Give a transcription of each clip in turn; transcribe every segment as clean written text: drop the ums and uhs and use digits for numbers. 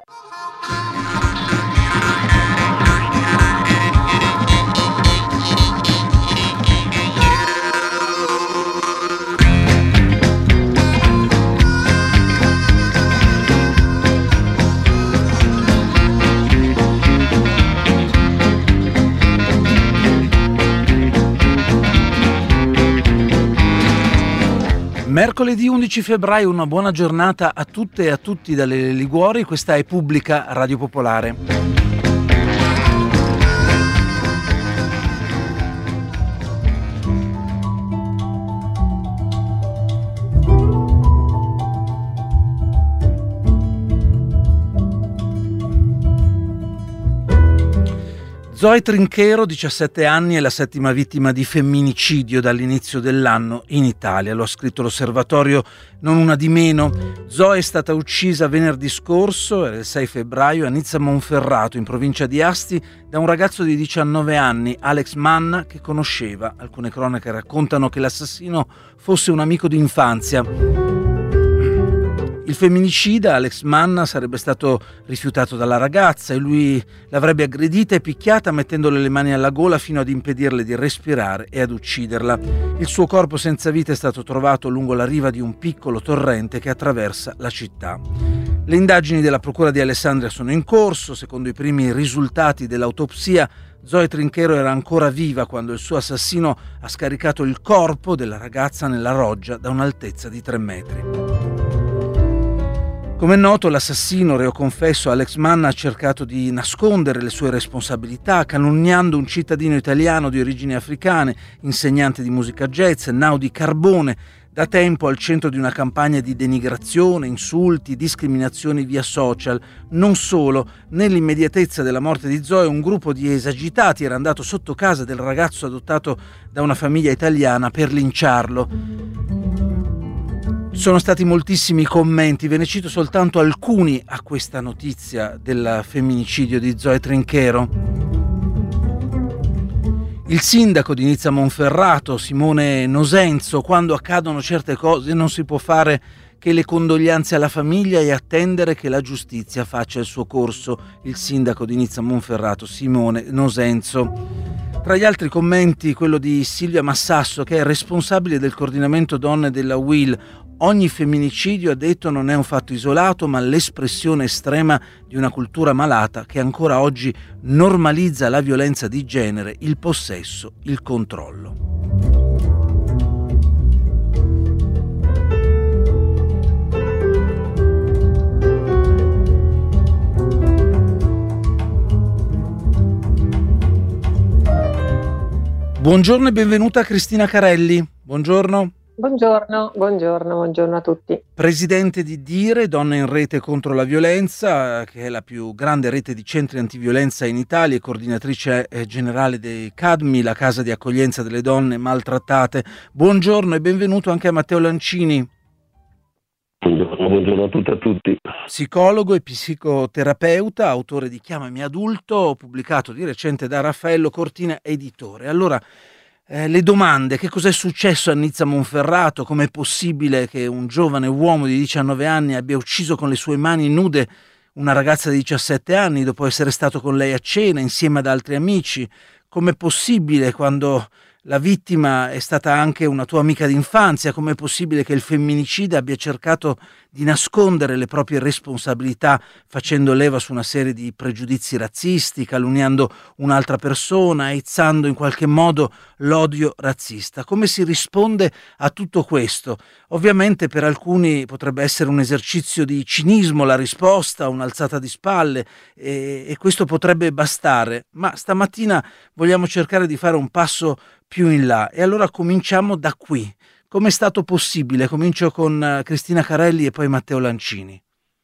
Mercoledì 11 febbraio, una buona giornata a tutte e a tutti dalle Liguori. Questa è Pubblica Radio Popolare. Zoe Trinchero, 17 anni, è la settima vittima di femminicidio dall'inizio dell'anno in Italia. Lo ha scritto l'Osservatorio Non Una di Meno. Zoe è stata uccisa venerdì scorso, era il 6 febbraio, a Nizza Monferrato, in provincia di Asti, da un ragazzo di 19 anni, Alex Manna, che conosceva. Alcune cronache raccontano che l'assassino fosse un amico d'infanzia. Il femminicida, Alex Manna, sarebbe stato rifiutato dalla ragazza e lui l'avrebbe aggredita e picchiata mettendole le mani alla gola fino ad impedirle di respirare e ad ucciderla. Il suo corpo senza vita è stato trovato lungo la riva di un piccolo torrente che attraversa la città. Le indagini della Procura di Alessandria sono in corso. Secondo i primi risultati dell'autopsia, Zoe Trinchero era ancora viva quando il suo assassino ha scaricato il corpo della ragazza nella roggia da un'altezza di 3 metri. Come è noto, l'assassino, reo confesso, Alex Manna, ha cercato di nascondere le sue responsabilità, calunniando un cittadino italiano di origini africane, insegnante di musica jazz, Naudi Carbone, da tempo al centro di una campagna di denigrazione, insulti, discriminazioni via social. Non solo, nell'immediatezza della morte di Zoe un gruppo di esagitati era andato sotto casa del ragazzo adottato da una famiglia italiana per linciarlo. Sono stati moltissimi commenti, ve ne cito soltanto alcuni a questa notizia del femminicidio di Zoe Trinchero. Il sindaco di Nizza Monferrato, Simone Nosenzo: quando accadono certe cose non si può fare che le condoglianze alla famiglia e attendere che la giustizia faccia il suo corso. Il sindaco di Nizza Monferrato, Simone Nosenzo. Tra gli altri commenti quello di Silvia Massasso, che è responsabile del coordinamento donne della UIL. Ogni femminicidio, ha detto, non è un fatto isolato, ma l'espressione estrema di una cultura malata che ancora oggi normalizza la violenza di genere, il possesso, il controllo. Buongiorno e benvenuta Cristina Carelli. Buongiorno. Buongiorno a tutti. Presidente di Dire, Donne in Rete contro la Violenza, che è la più grande rete di centri antiviolenza in Italia, e coordinatrice generale dei CADMI, la casa di accoglienza delle donne maltrattate. Buongiorno e benvenuto anche a Matteo Lancini. Buongiorno a tutte e a tutti. Psicologo e psicoterapeuta, autore di Chiamami Adulto, pubblicato di recente da Raffaello Cortina, editore. Allora, le domande: che cos'è successo a Nizza Monferrato? Com'è possibile che un giovane uomo di 19 anni abbia ucciso con le sue mani nude una ragazza di 17 anni dopo essere stato con lei a cena insieme ad altri amici? Com'è possibile, quando la vittima è stata anche una tua amica d'infanzia, com'è possibile che il femminicida abbia cercato di nascondere le proprie responsabilità facendo leva su una serie di pregiudizi razzisti, calunniando un'altra persona, aizzando in qualche modo l'odio razzista? Come si risponde a tutto questo? Ovviamente per alcuni potrebbe essere un esercizio di cinismo la risposta, un'alzata di spalle, e questo potrebbe bastare, ma stamattina vogliamo cercare di fare un passo più in là, e allora cominciamo da qui. Come è stato possibile? Comincio con Cristina Carelli e poi Matteo Lancini.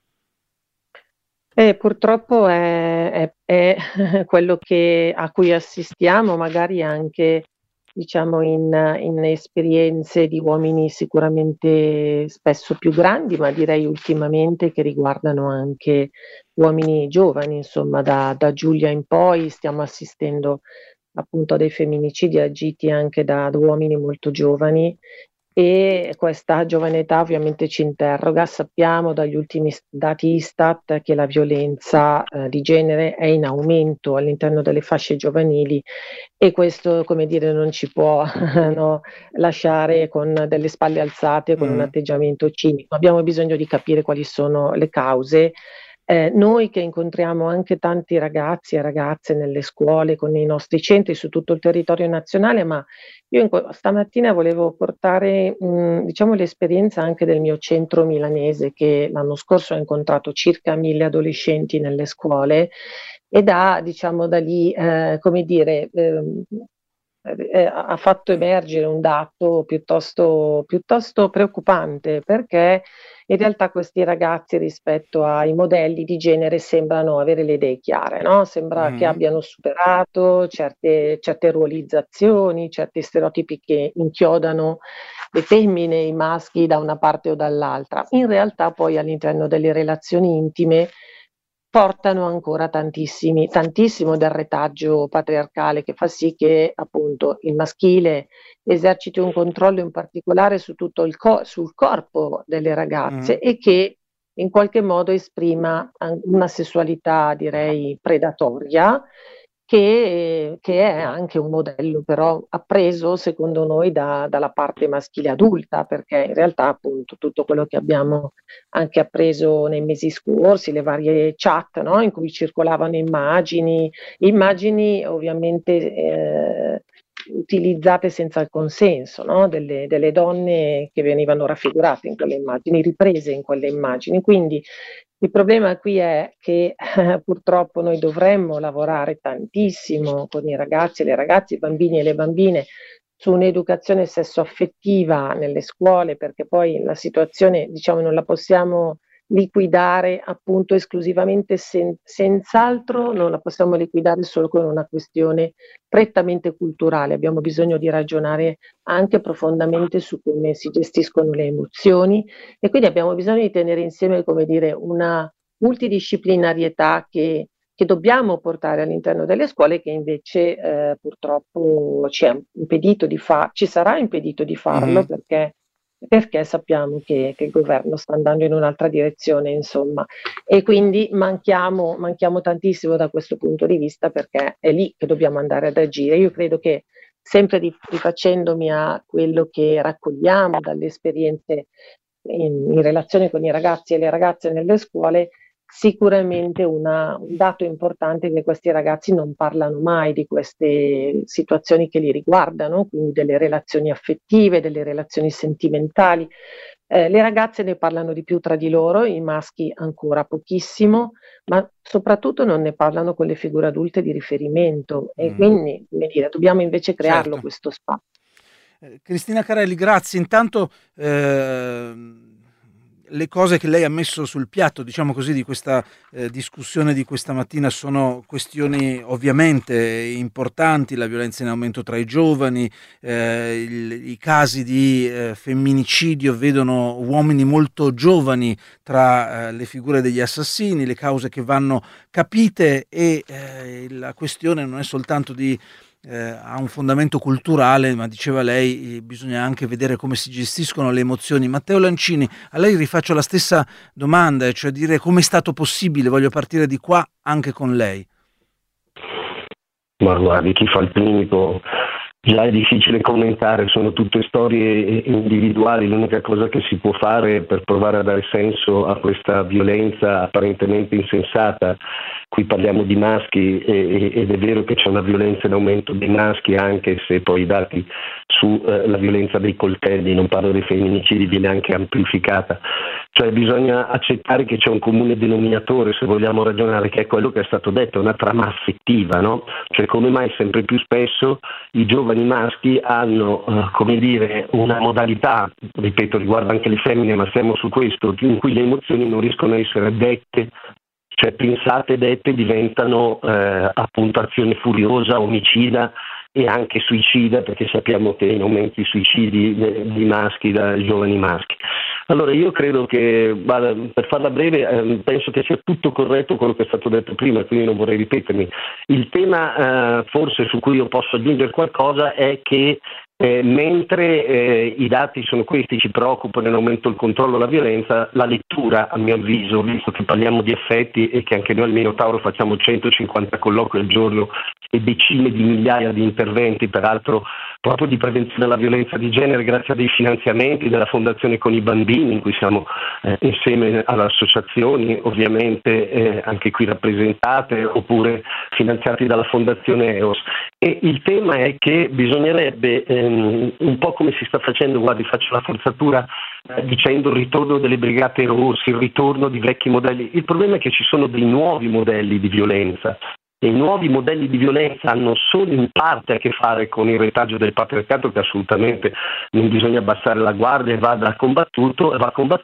Purtroppo è quello a cui assistiamo, magari anche diciamo in esperienze di uomini sicuramente spesso più grandi, ma direi ultimamente che riguardano anche uomini giovani, insomma da Giulia in poi stiamo assistendo appunto a dei femminicidi agiti anche da uomini molto giovani, e questa giovane età ovviamente ci interroga. Sappiamo dagli ultimi dati Istat che la violenza di genere è in aumento all'interno delle fasce giovanili e questo, come dire, non ci può no, lasciare con delle spalle alzate, con un Mm. atteggiamento cinico. Abbiamo bisogno di capire quali sono le cause. Noi che incontriamo anche tanti ragazzi e ragazze nelle scuole, con i nostri centri su tutto il territorio nazionale, ma io stamattina volevo portare, diciamo, l'esperienza anche del mio centro milanese, che l'anno scorso ha incontrato circa 1000 adolescenti nelle scuole ed ha, diciamo, da lì, come dire, ha fatto emergere un dato piuttosto preoccupante, perché in realtà questi ragazzi rispetto ai modelli di genere sembrano avere le idee chiare, no? Sembra che Mhm. abbiano superato certe ruolizzazioni, certi stereotipi che inchiodano le femmine e i maschi da una parte o dall'altra. In realtà poi all'interno delle relazioni intime portano ancora tantissimo del retaggio patriarcale che fa sì che appunto il maschile eserciti un controllo in particolare su tutto sul corpo delle ragazze Mhm. e che in qualche modo esprima una sessualità, direi, predatoria, che è anche un modello però appreso secondo noi dalla parte maschile adulta, perché in realtà appunto tutto quello che abbiamo anche appreso nei mesi scorsi, le varie chat, no, in cui circolavano immagini ovviamente utilizzate senza il consenso, no, delle donne che venivano raffigurate in quelle immagini, riprese in quelle immagini. Quindi il problema qui è che purtroppo noi dovremmo lavorare tantissimo con i ragazzi e le ragazze, i bambini e le bambine su un'educazione sessuaffettiva nelle scuole, perché poi la situazione, diciamo, non la possiamo liquidare appunto esclusivamente, senz'altro non la possiamo liquidare solo con una questione prettamente culturale. Abbiamo bisogno di ragionare anche profondamente su come si gestiscono le emozioni e quindi abbiamo bisogno di tenere insieme, come dire, una multidisciplinarietà che dobbiamo portare all'interno delle scuole, che invece purtroppo ci sarà impedito di farlo Mhm. perché sappiamo che il governo sta andando in un'altra direzione, insomma, e quindi manchiamo tantissimo da questo punto di vista, perché è lì che dobbiamo andare ad agire. Io credo che sempre rifacendomi a quello che raccogliamo dalle esperienze in relazione con i ragazzi e le ragazze nelle scuole, sicuramente un dato importante è che questi ragazzi non parlano mai di queste situazioni che li riguardano, quindi delle relazioni affettive, delle relazioni sentimentali. Le ragazze ne parlano di più tra di loro, i maschi ancora pochissimo, ma soprattutto non ne parlano con le figure adulte di riferimento e Mhm. quindi, come dire, dobbiamo invece crearlo Certo. questo spazio. Cristina Carelli, grazie. Intanto le cose che lei ha messo sul piatto, diciamo così, di questa discussione di questa mattina sono questioni ovviamente importanti, la violenza in aumento tra i giovani, i casi di femminicidio vedono uomini molto giovani tra le figure degli assassini, le cause che vanno capite e la questione non è soltanto di ha un fondamento culturale, ma diceva lei, bisogna anche vedere come si gestiscono le emozioni. Matteo Lancini, a lei rifaccio la stessa domanda, cioè dire come è stato possibile, voglio partire di qua anche con lei. Ma guardi, chi fa il clinico già è difficile commentare, sono tutte storie individuali, l'unica cosa che si può fare per provare a dare senso a questa violenza apparentemente insensata, qui parliamo di maschi ed è vero che c'è una violenza in aumento dei maschi, anche se poi i dati sulla violenza dei coltelli, non parlo dei femminicidi, viene anche amplificata. Cioè bisogna accettare che c'è un comune denominatore, se vogliamo ragionare, che è quello che è stato detto, una trama affettiva, no? Cioè come mai sempre più spesso i giovani maschi hanno, come dire, una modalità, ripeto, riguarda anche le femmine, ma siamo su questo, in cui le emozioni non riescono a essere dette, cioè pensate, dette, diventano appunto azione furiosa, omicida e anche suicida, perché sappiamo che in aumento i suicidi di maschi, da giovani maschi. Allora io credo che, per farla breve, penso che sia tutto corretto quello che è stato detto prima, quindi non vorrei ripetermi. Il tema forse su cui io posso aggiungere qualcosa è che Mentre i dati sono questi, ci preoccupano in aumento il controllo e la violenza, la lettura, a mio avviso, visto che parliamo di effetti e che anche noi al Minotauro facciamo 150 colloqui al giorno e decine di migliaia di interventi, peraltro proprio di prevenzione della violenza di genere, grazie a dei finanziamenti della Fondazione Con i Bambini, in cui siamo insieme alle associazioni, ovviamente anche qui rappresentate, oppure finanziati dalla Fondazione EOS. E il tema è che bisognerebbe, un po' come si sta facendo, guardi, faccio la forzatura dicendo il ritorno delle brigate rosse, il ritorno di vecchi modelli. Il problema è che ci sono dei nuovi modelli di violenza. E i nuovi modelli di violenza hanno solo in parte a che fare con il retaggio del patriarcato, che assolutamente non bisogna abbassare la guardia e va combattuto,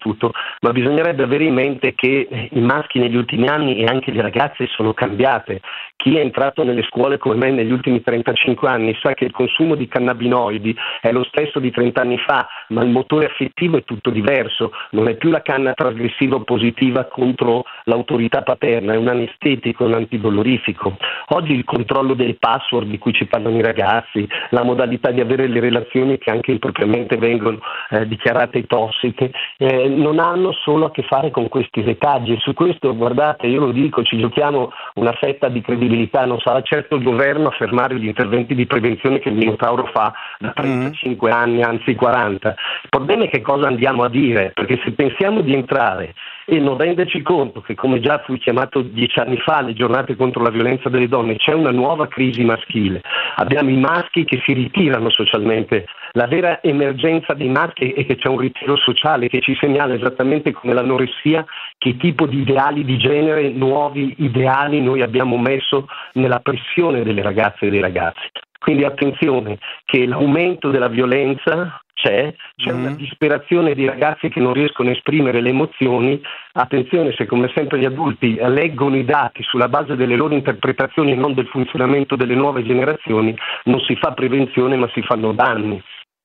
ma bisognerebbe avere in mente che i maschi negli ultimi anni e anche le ragazze sono cambiate. Chi è entrato nelle scuole come me negli ultimi 35 anni sa che il consumo di cannabinoidi è lo stesso di 30 anni fa, ma il motore affettivo è tutto diverso, non è più la canna trasgressiva oppositiva contro l'autorità paterna, è un anestetico, un antidolorifico. Oggi il controllo delle password di cui ci parlano i ragazzi, la modalità di avere le relazioni che anche impropriamente vengono dichiarate tossiche, non hanno solo a che fare con questi retaggi. E su questo, guardate, io lo dico, ci giochiamo una fetta di credibilità, non sarà certo il governo a fermare gli interventi di prevenzione che il Minotauro fa da 35 anni, anzi 40. Il problema è che cosa andiamo a dire, perché se pensiamo di entrare e non renderci conto che, come già fu chiamato 10 anni fa, le giornate contro la violenza delle donne, c'è una nuova crisi maschile. Abbiamo i maschi che si ritirano socialmente. La vera emergenza dei maschi è che c'è un ritiro sociale che ci segnala, esattamente come l'anoressia, che tipo di ideali di genere, nuovi ideali noi abbiamo messo nella pressione delle ragazze e dei ragazzi. Quindi attenzione che l'aumento della violenza c'è una disperazione di ragazzi che non riescono a esprimere le emozioni. Attenzione, se come sempre gli adulti leggono i dati sulla base delle loro interpretazioni e non del funzionamento delle nuove generazioni, non si fa prevenzione ma si fanno danni.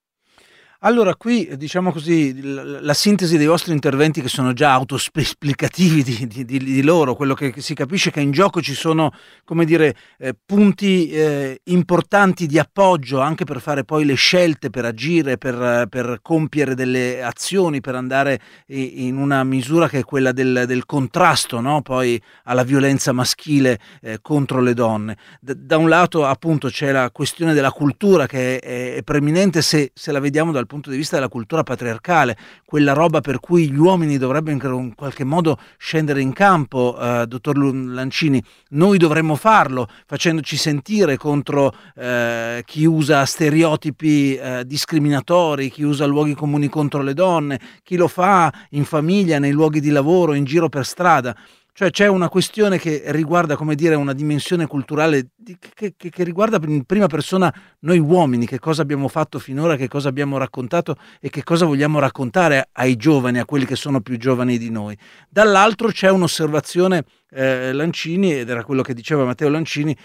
Allora, qui diciamo così, la sintesi dei vostri interventi, che sono già autoesplicativi di loro, quello che si capisce è che in gioco ci sono, come dire, punti importanti di appoggio anche per fare poi le scelte, per agire, per compiere delle azioni, per andare in una misura che è quella del contrasto, no? Poi alla violenza maschile contro le donne. Da un lato appunto c'è la questione della cultura, che è preminente se la vediamo dal punto di vista della cultura patriarcale, quella roba per cui gli uomini dovrebbero in qualche modo scendere in campo, dottor Lancini. Noi dovremmo farlo facendoci sentire contro chi usa stereotipi discriminatori, chi usa luoghi comuni contro le donne, chi lo fa in famiglia, nei luoghi di lavoro, in giro per strada. Cioè c'è una questione che riguarda, come dire, una dimensione culturale che riguarda in prima persona noi uomini, che cosa abbiamo fatto finora, che cosa abbiamo raccontato e che cosa vogliamo raccontare ai giovani, a quelli che sono più giovani di noi. Dall'altro c'è un'osservazione, Lancini, ed era quello che diceva Matteo Lancini,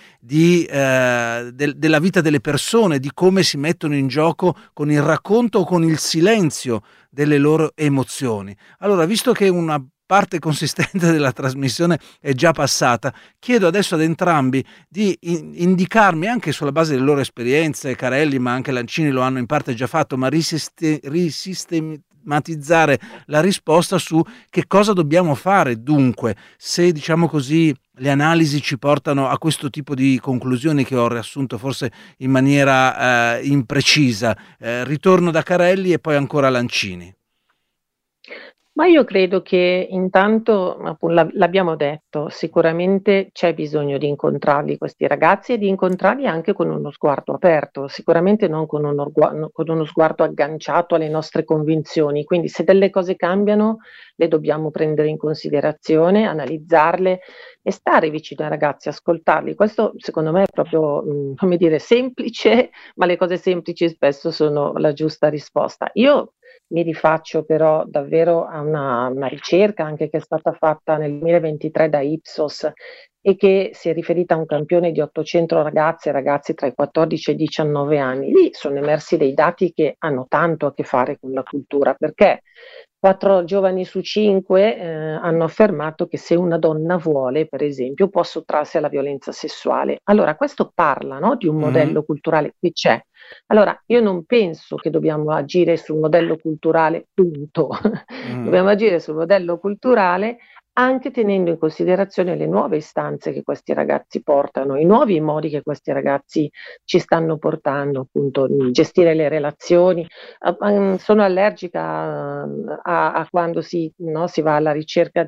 della vita delle persone, di come si mettono in gioco con il racconto o con il silenzio delle loro emozioni. Allora, visto che una parte consistente della trasmissione è già passata, chiedo adesso ad entrambi di indicarmi, anche sulla base delle loro esperienze, Carelli ma anche Lancini lo hanno in parte già fatto, ma risistematizzare la risposta su che cosa dobbiamo fare dunque, se diciamo così le analisi ci portano a questo tipo di conclusioni che ho riassunto forse in maniera imprecisa. Ritorno da Carelli e poi ancora Lancini. Ma io credo che intanto, l'abbiamo detto, sicuramente c'è bisogno di incontrarli questi ragazzi e di incontrarli anche con uno sguardo aperto, sicuramente non con uno sguardo agganciato alle nostre convinzioni. Quindi se delle cose cambiano le dobbiamo prendere in considerazione, analizzarle e stare vicino ai ragazzi, ascoltarli. Questo secondo me è proprio, come dire, semplice, ma le cose semplici spesso sono la giusta risposta. Io mi rifaccio però davvero a una ricerca anche che è stata fatta nel 2023 da Ipsos e che si è riferita a un campione di 800 ragazze e ragazzi tra i 14 e i 19 anni. Lì sono emersi dei dati che hanno tanto a che fare con la cultura, perché 4 giovani su 5 hanno affermato che se una donna vuole, per esempio, può sottrarsi alla violenza sessuale. Allora questo parla, no, di un modello culturale che c'è. Allora, io non penso che dobbiamo agire sul modello culturale, punto. Dobbiamo agire sul modello culturale anche tenendo in considerazione le nuove istanze che questi ragazzi portano, i nuovi modi che questi ragazzi ci stanno portando, appunto, gestire le relazioni. Sono allergica a quando no, si va alla ricerca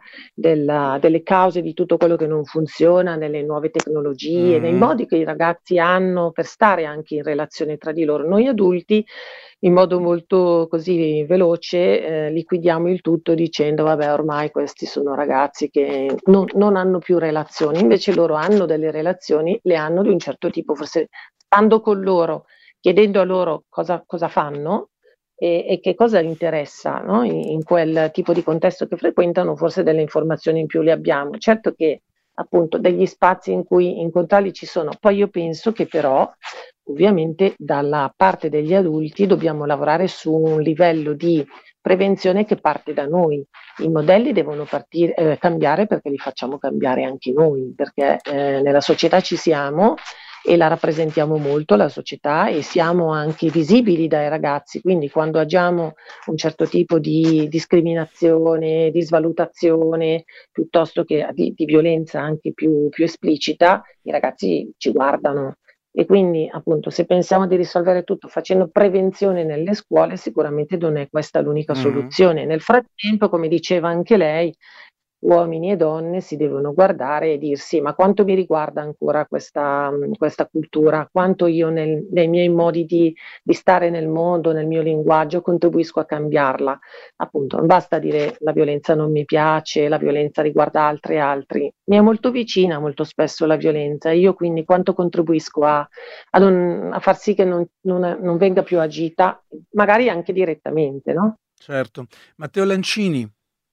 delle cause di tutto quello che non funziona, nelle nuove tecnologie, nei modi che i ragazzi hanno per stare anche in relazione tra di loro. Noi adulti, in modo molto così veloce, liquidiamo il tutto dicendo vabbè, ormai questi sono ragazzi che non hanno più relazioni, invece loro hanno delle relazioni, le hanno di un certo tipo, forse stando con loro, chiedendo a loro cosa fanno e che cosa interessa, no? In quel tipo di contesto che frequentano, forse delle informazioni in più le abbiamo. Certo che appunto degli spazi in cui incontrarli ci sono, poi io penso che però ovviamente dalla parte degli adulti dobbiamo lavorare su un livello di prevenzione che parte da noi. I modelli devono cambiare perché li facciamo cambiare anche noi, perché nella società ci siamo e la rappresentiamo molto la società e siamo anche visibili dai ragazzi, quindi quando agiamo un certo tipo di discriminazione, di svalutazione, piuttosto che di violenza anche più esplicita, i ragazzi ci guardano. E quindi appunto se pensiamo di risolvere tutto facendo prevenzione nelle scuole, sicuramente non è questa l'unica soluzione. Nel frattempo, come diceva anche lei, uomini e donne si devono guardare e dirsi ma quanto mi riguarda ancora questa cultura, quanto io nei miei modi di stare nel mondo, nel mio linguaggio contribuisco a cambiarla. Appunto non basta dire la violenza non mi piace, la violenza riguarda altri, mi è molto vicina molto spesso la violenza, io quindi quanto contribuisco a far sì che non venga più agita, magari anche direttamente, no? Certo. Matteo Lancini.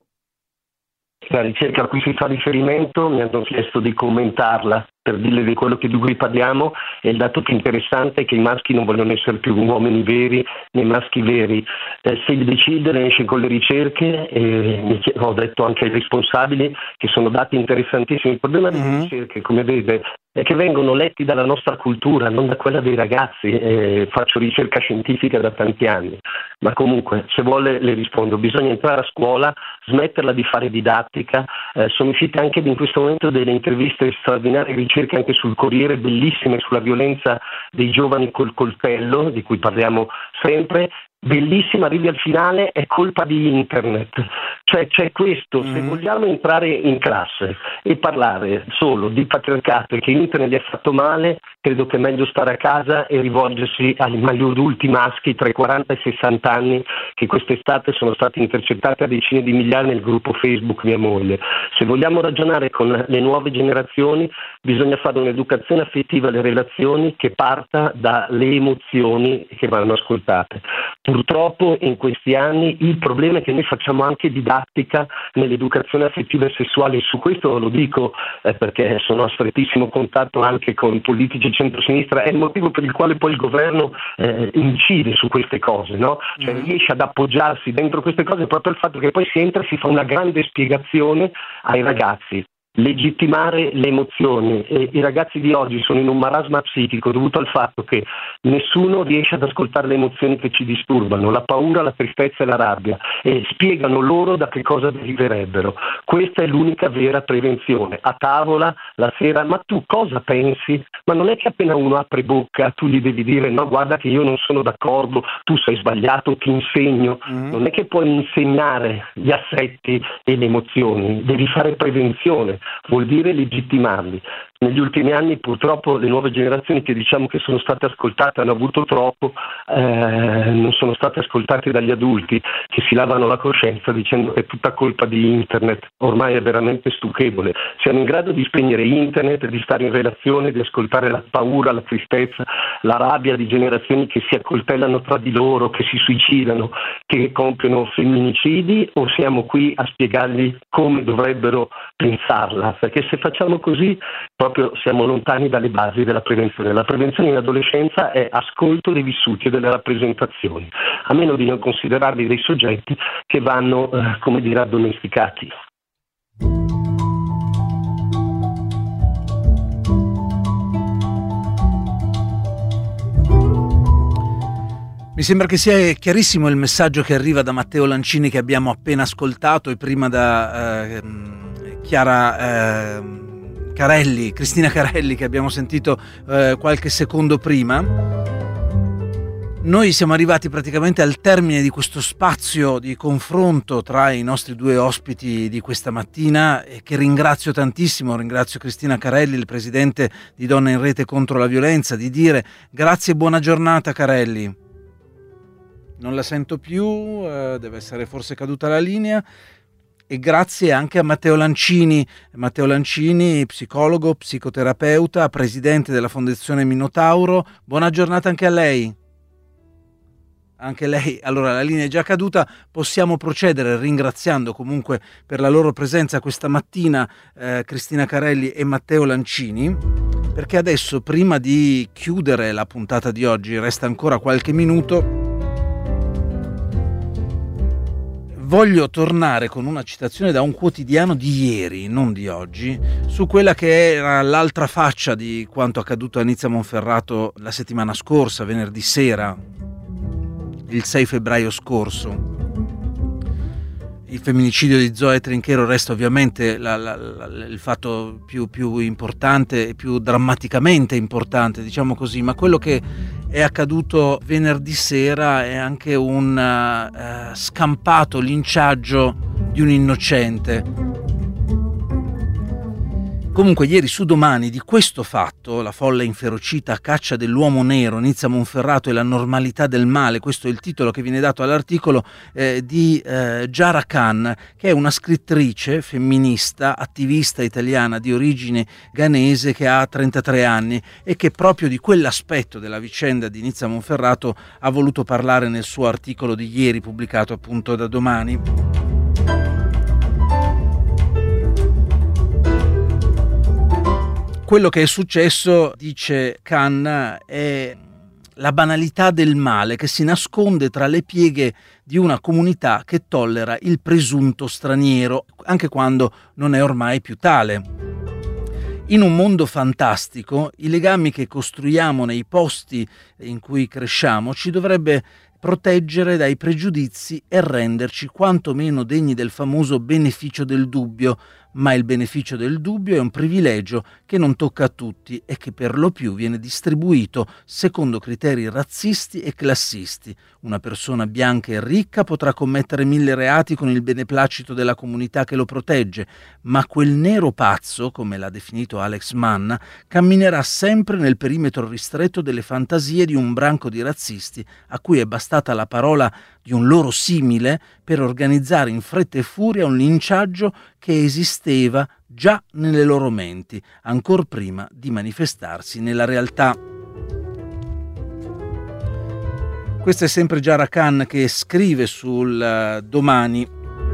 La ricerca a cui si fa riferimento mi hanno chiesto di commentarla per dirle di quello di cui parliamo, e il dato più interessante è che i maschi non vogliono essere più uomini veri né maschi veri. Se il decidere esce con le ricerche, ho detto anche ai responsabili che sono dati interessantissimi. Il problema delle ricerche, come vede, è che vengono letti dalla nostra cultura, non da quella dei ragazzi. Faccio ricerca scientifica da tanti anni, ma comunque se vuole le rispondo. Bisogna entrare a scuola, smetterla di fare didattica. Sono uscite anche in questo momento delle interviste straordinarie, ricerche anche sul Corriere, bellissime, sulla violenza dei giovani col coltello, di cui parliamo sempre. Bellissima, arrivi al finale, è colpa di internet. Cioè c'è questo, se vogliamo entrare in classe e parlare solo di patriarcato e che internet gli è fatto male, credo che è meglio stare a casa e rivolgersi agli adulti maschi tra i 40 e i 60 anni che quest'estate sono stati intercettati a decine di migliaia nel gruppo Facebook Mia Moglie. Se vogliamo ragionare con le nuove generazioni bisogna fare un'educazione affettiva alle relazioni che parta dalle emozioni che vanno ascoltate. Purtroppo in questi anni il problema è che noi facciamo anche didattica nell'educazione affettiva e sessuale, e su questo lo dico perché sono a strettissimo contatto anche con politici centrosinistra, è il motivo per il quale poi il governo incide su queste cose, no? Cioè riesce ad appoggiarsi dentro queste cose proprio il fatto che poi si entra e si fa una grande spiegazione ai ragazzi. Legittimare le emozioni, e i ragazzi di oggi sono in un marasma psichico dovuto al fatto che nessuno riesce ad ascoltare le emozioni che ci disturbano, la paura, la tristezza e la rabbia, e spiegano loro da che cosa deriverebbero. Questa è l'unica vera prevenzione. A tavola la sera, ma tu cosa pensi? Ma non è che appena uno apre bocca tu gli devi dire no, guarda che io non sono d'accordo, tu sei sbagliato, ti insegno. Non è che puoi insegnare gli assetti e le emozioni, devi fare prevenzione. Vuol dire legittimarli. Negli ultimi anni purtroppo le nuove generazioni che diciamo che sono state ascoltate hanno avuto troppo, non sono state ascoltate dagli adulti che si lavano la coscienza dicendo che è tutta colpa di internet. Ormai è veramente stucchevole. Siamo in grado di spegnere internet, di stare in relazione, di ascoltare la paura, la tristezza, la rabbia di generazioni che si accoltellano tra di loro, che si suicidano, che compiono femminicidi, o siamo qui a spiegargli come dovrebbero pensarla? Perché se facciamo così proprio siamo lontani dalle basi della prevenzione. La prevenzione in adolescenza è ascolto dei vissuti e delle rappresentazioni, a meno di non considerarli dei soggetti che vanno, addomesticati. Mi sembra che sia chiarissimo il messaggio che arriva da Matteo Lancini, che abbiamo appena ascoltato, e prima da Cristina Carelli, che abbiamo sentito qualche secondo prima. Noi siamo arrivati praticamente al termine di questo spazio di confronto tra i nostri due ospiti di questa mattina, e che ringrazio tantissimo. Ringrazio Cristina Carelli, il presidente di Donne in Rete contro la Violenza, di dire grazie e buona giornata. Carelli, non la sento più, deve essere forse caduta la linea. E grazie anche a Matteo Lancini, psicologo, psicoterapeuta, presidente della Fondazione Minotauro. Buona giornata anche a lei. Anche lei, allora la linea è già caduta, possiamo procedere ringraziando comunque per la loro presenza questa mattina Cristina Carelli e Matteo Lancini, perché adesso, prima di chiudere la puntata di oggi, resta ancora qualche minuto, voglio tornare con una citazione da un quotidiano di ieri, non di oggi, su quella che era l'altra faccia di quanto accaduto a Nizza Monferrato la settimana scorsa, venerdì sera, il 6 febbraio scorso. Il femminicidio di Zoe Trinchero resta ovviamente il fatto più importante e più drammaticamente importante, diciamo così, ma quello che è accaduto venerdì sera è anche un scampato linciaggio di un innocente. Comunque ieri su Domani di questo fatto, la folla inferocita a caccia dell'uomo nero, Nizza Monferrato e la normalità del male, questo è il titolo che viene dato all'articolo di Jara Khan, che è una scrittrice femminista, attivista italiana di origine ghanese, che ha 33 anni e che proprio di quell'aspetto della vicenda di Nizza Monferrato ha voluto parlare nel suo articolo di ieri, pubblicato appunto da Domani. Quello che è successo, dice Khan, è la banalità del male che si nasconde tra le pieghe di una comunità che tollera il presunto straniero, anche quando non è ormai più tale. In un mondo fantastico, i legami che costruiamo nei posti in cui cresciamo ci dovrebbe proteggere dai pregiudizi e renderci quantomeno degni del famoso beneficio del dubbio, ma il beneficio del dubbio è un privilegio che non tocca a tutti e che per lo più viene distribuito secondo criteri razzisti e classisti. Una persona bianca e ricca potrà commettere 1000 reati con il beneplacito della comunità che lo protegge, ma quel nero pazzo, come l'ha definito Alex Manna, camminerà sempre nel perimetro ristretto delle fantasie di un branco di razzisti a cui è bastata la parola di un loro simile per organizzare in fretta e furia un linciaggio che esisteva già nelle loro menti, ancor prima di manifestarsi nella realtà. Questo è sempre Jara Khan che scrive sul Domani.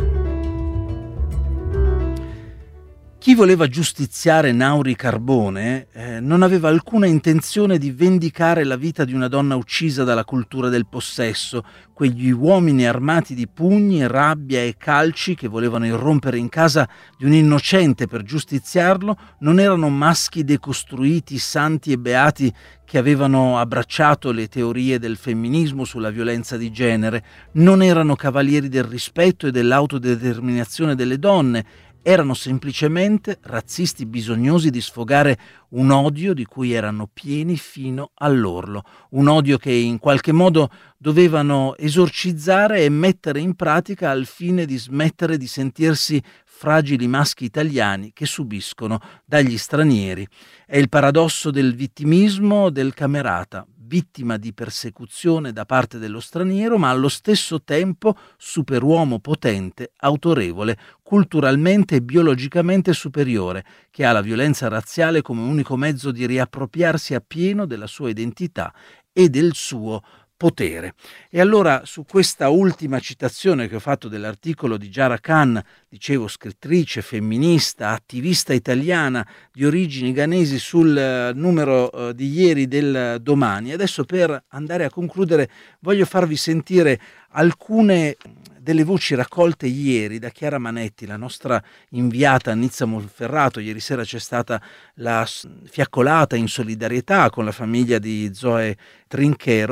Chi voleva giustiziare Nauri Carbone non aveva alcuna intenzione di vendicare la vita di una donna uccisa dalla cultura del possesso, quegli uomini armati di pugni, rabbia e calci che volevano irrompere in casa di un innocente per giustiziarlo non erano maschi decostruiti, santi e beati che avevano abbracciato le teorie del femminismo sulla violenza di genere, non erano cavalieri del rispetto e dell'autodeterminazione delle donne, erano semplicemente razzisti bisognosi di sfogare un odio di cui erano pieni fino all'orlo, un odio che in qualche modo dovevano esorcizzare e mettere in pratica al fine di smettere di sentirsi fragili maschi italiani che subiscono dagli stranieri. È il paradosso del vittimismo del camerata, vittima di persecuzione da parte dello straniero, ma allo stesso tempo superuomo potente, autorevole, culturalmente e biologicamente superiore, che ha la violenza razziale come unico mezzo di riappropriarsi appieno della sua identità e del suo potere. E allora su questa ultima citazione che ho fatto dell'articolo di Jara Khan, dicevo scrittrice, femminista, attivista italiana di origini ghanesi, sul numero di ieri del Domani, adesso per andare a concludere voglio farvi sentire alcune delle voci raccolte ieri da Chiara Manetti, la nostra inviata a Nizza Monferrato. Ieri sera c'è stata la fiaccolata in solidarietà con la famiglia di Zoe Trinchero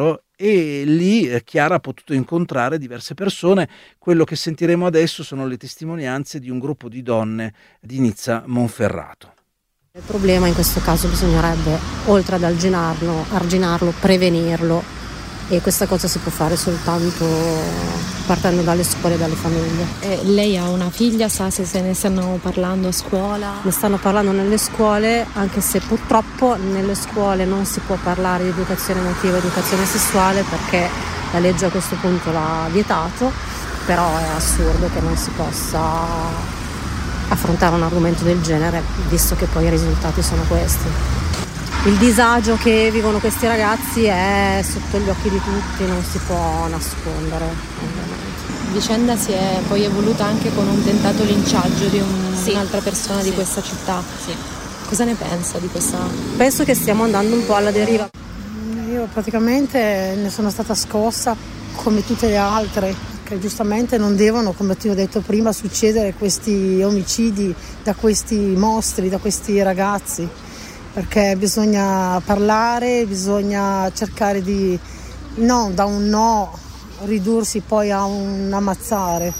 e lì Chiara ha potuto incontrare diverse persone. Quello che sentiremo adesso sono le testimonianze di un gruppo di donne di Nizza Monferrato. Il problema in questo caso bisognerebbe, oltre ad arginarlo, prevenirlo, e questa cosa si può fare soltanto partendo dalle scuole e dalle famiglie. Lei ha una figlia, sa se ne stanno parlando a scuola? Ne stanno parlando nelle scuole, anche se purtroppo nelle scuole non si può parlare di educazione emotiva, educazione sessuale, perché la legge a questo punto l'ha vietato, però è assurdo che non si possa affrontare un argomento del genere, visto che poi i risultati sono questi. Il disagio che vivono questi ragazzi è sotto gli occhi di tutti, non si può nascondere. La vicenda si è poi evoluta anche con un tentato linciaggio di un'altra persona di questa città. Sì. Cosa ne pensa di questa? Penso che stiamo andando un po' alla deriva. Io praticamente ne sono stata scossa come tutte le altre, che giustamente non devono, come ti ho detto prima, succedere questi omicidi da questi mostri, da questi ragazzi, perché bisogna parlare, bisogna cercare di, non da un no, ridursi poi a un ammazzare.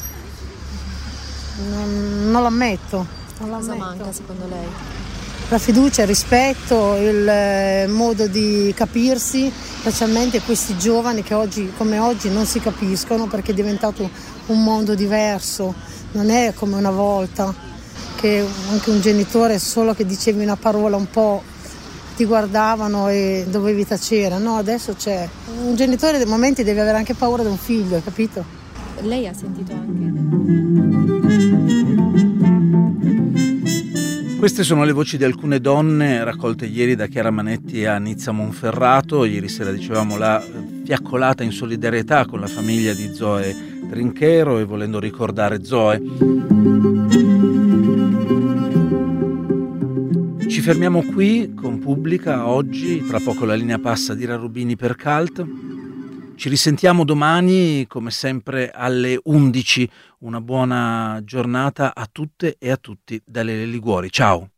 Non l'ammetto. Cosa manca secondo lei? La fiducia, il rispetto, il modo di capirsi, specialmente questi giovani che oggi come oggi non si capiscono, perché è diventato un mondo diverso, non è come una volta che anche un genitore solo che dicevi una parola un po' ti guardavano e dovevi tacere. No, adesso c'è un genitore, dei momenti deve avere anche paura di un figlio, hai capito? Lei ha sentito anche... Queste sono le voci di alcune donne raccolte ieri da Chiara Manetti a Nizza Monferrato. Ieri sera dicevamo la fiaccolata in solidarietà con la famiglia di Zoe Trinchero e volendo ricordare Zoe. Ci fermiamo qui con Pubblica oggi, tra poco la linea passa di Rubini per Cult. Ci risentiamo domani come sempre alle 11. Una buona giornata a tutte e a tutti da Lele Liguori. Ciao!